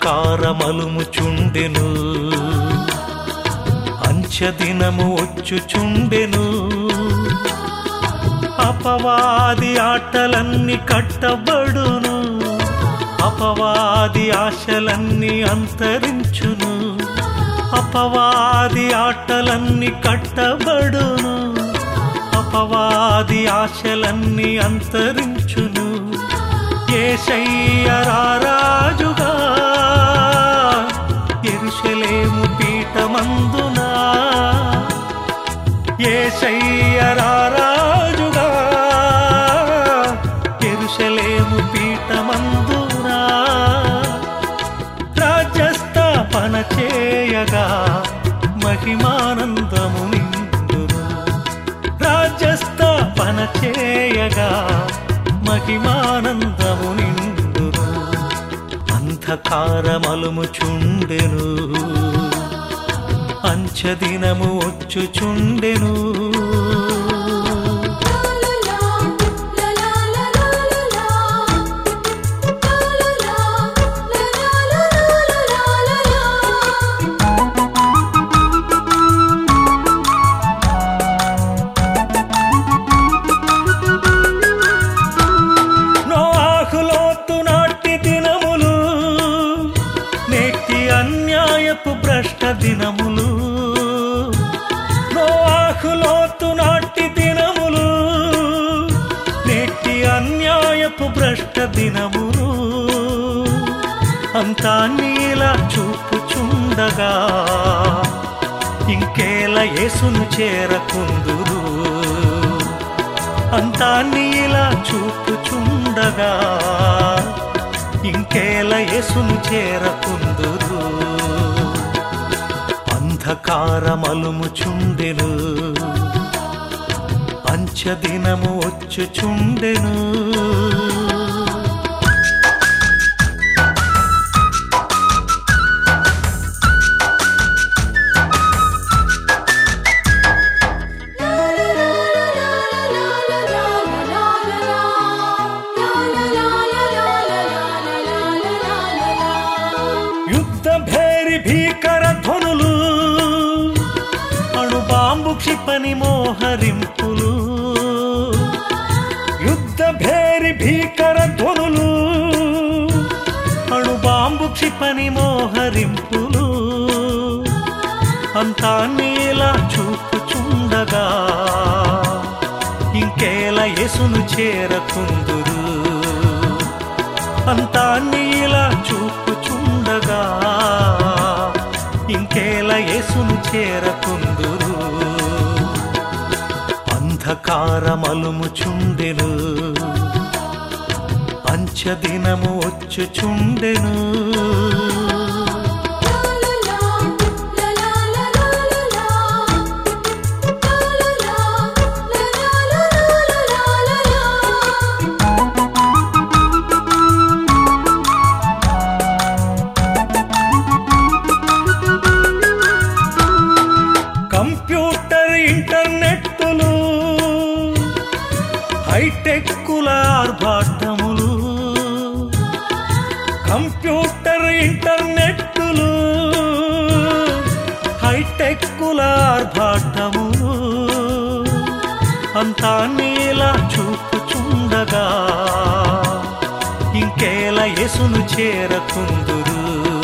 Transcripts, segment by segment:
అంధకారమలుముచుండెను, అంచెదినము వచ్చుచుండెను. అపవాది ఆటలన్నీ కట్టబడును, అపవాది ఆశలన్నీ అంతరించును. అపవాది ఆటలన్నీ కట్టబడును, అపవాది ఆశలన్నీ అంతరించును. యేసయ్య రారాజుగా యెరూషలేము పీఠమందున, యేసయ్య రారాజుగా యెరూషలేము పీఠమందున. రాజ్యస్థాపన చేయగా మహిమానందము నిండును, రాజ్యస్థాపన చేయగా మహిమానందము నిండును. అంధకారమలుముచుండెను, అంచెదినము వచ్చుచుండెను. భ్రష్ట దినములు, నోవాహు లోతు నాటి దినములు, నేటి అన్యాయపు భ్రష్ట దినములు. అంతా నీలా చూపుచుండగా ఇంకేలా యేసును చేరకుందురు. అంతా నీలా చూపుచుండగా ఇంకేలా యేసును చేరకుందురు. అంధకారమలుముచుండెను, అంచెదినము వచ్చుచుండెను. యుద్ధ భేరి భీకర ధ్వనులు, అణుబాంబు క్షిపణి మోహరింపులు. యుద్ధ భేరి భీకర ధ్వనులు, అణుబాంబు క్షిపణి మోహరింపులు. అంతా నీలా చూపుచుండగా ఇంకేలా యేసును చేరకుందురు. అంతా నీలా చూపుచుండగా ఇంకేలా యేసును చేరకుందురు. అంధకారమలుముచుండెను, అంచెదినము వచ్చుచుండెను. కంప్యూటర్ ఇంటర్నెట్టులు, హైటెక్కుల ఆర్భాటములు. కంప్యూటర్ ఇంటర్నెట్టులు, హైటెక్కుల ఆర్భాటములు. అంతా నీలా చూపుచుండగా ఇంకేలా యేసును చేరకుందురు.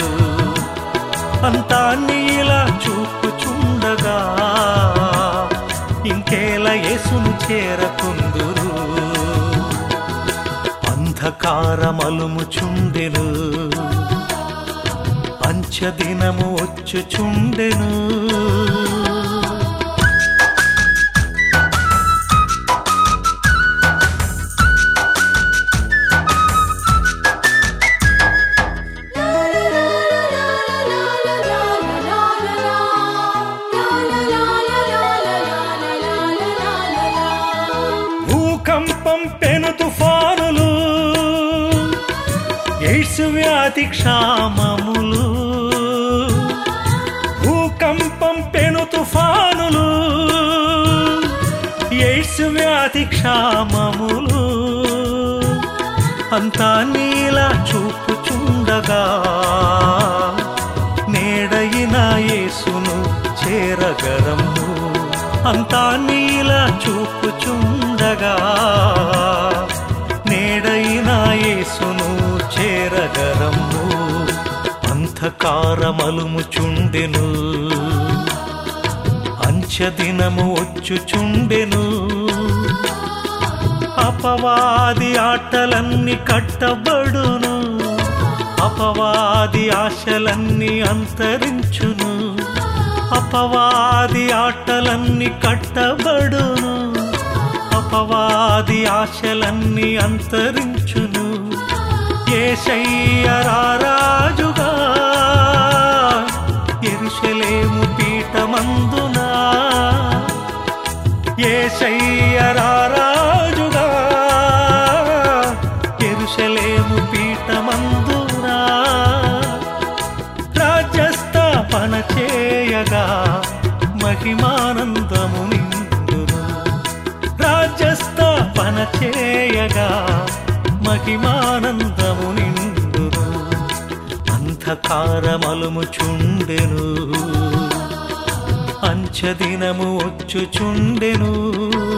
అంతా నీలా చూపుచుండగా ఇంకేలా యేసును చేరకుందురు. అంధకారమలుముచుండెను, అంచెదినము వచ్చుచుండెను. భూకంపం పెను తుఫానులు, ఎయిడ్స్ వ్యాధి క్షామములు. భూకంపం పెను తుఫానులు, ఎయిడ్స్ వ్యాధి క్షామములు. అంతా నీలా చూపుచుండగా నేడయిన యేసును చేరగరము. అంతా నీలా చూపుచుండగా నేడయిన యేసును చేరగరము. అంధకారమలుముచుండెను, అంచెదినము వచ్చుచుండెను. అపవాది ఆటలన్నీ కట్టబడును, అపవాది ఆశలన్నీ అంతరించును. అపవాది ఆటలన్నీ కట్టబడును, అపవాది ఆశలన్నీ అంతరించును. యేసయ్య రారాజుగా యెరూషలేము పీఠమందున, యేసయ్య రారాజుగా యెరూషలేము పీఠమందున రాజ్యస్థాపన చేయగా మహిమానందము నిండును. రాజ్యస్థాపన చేయగా మహిమానందము నిండును. అంధకారమలుముచుండెను, అంచెదినము వచ్చుచుండెను.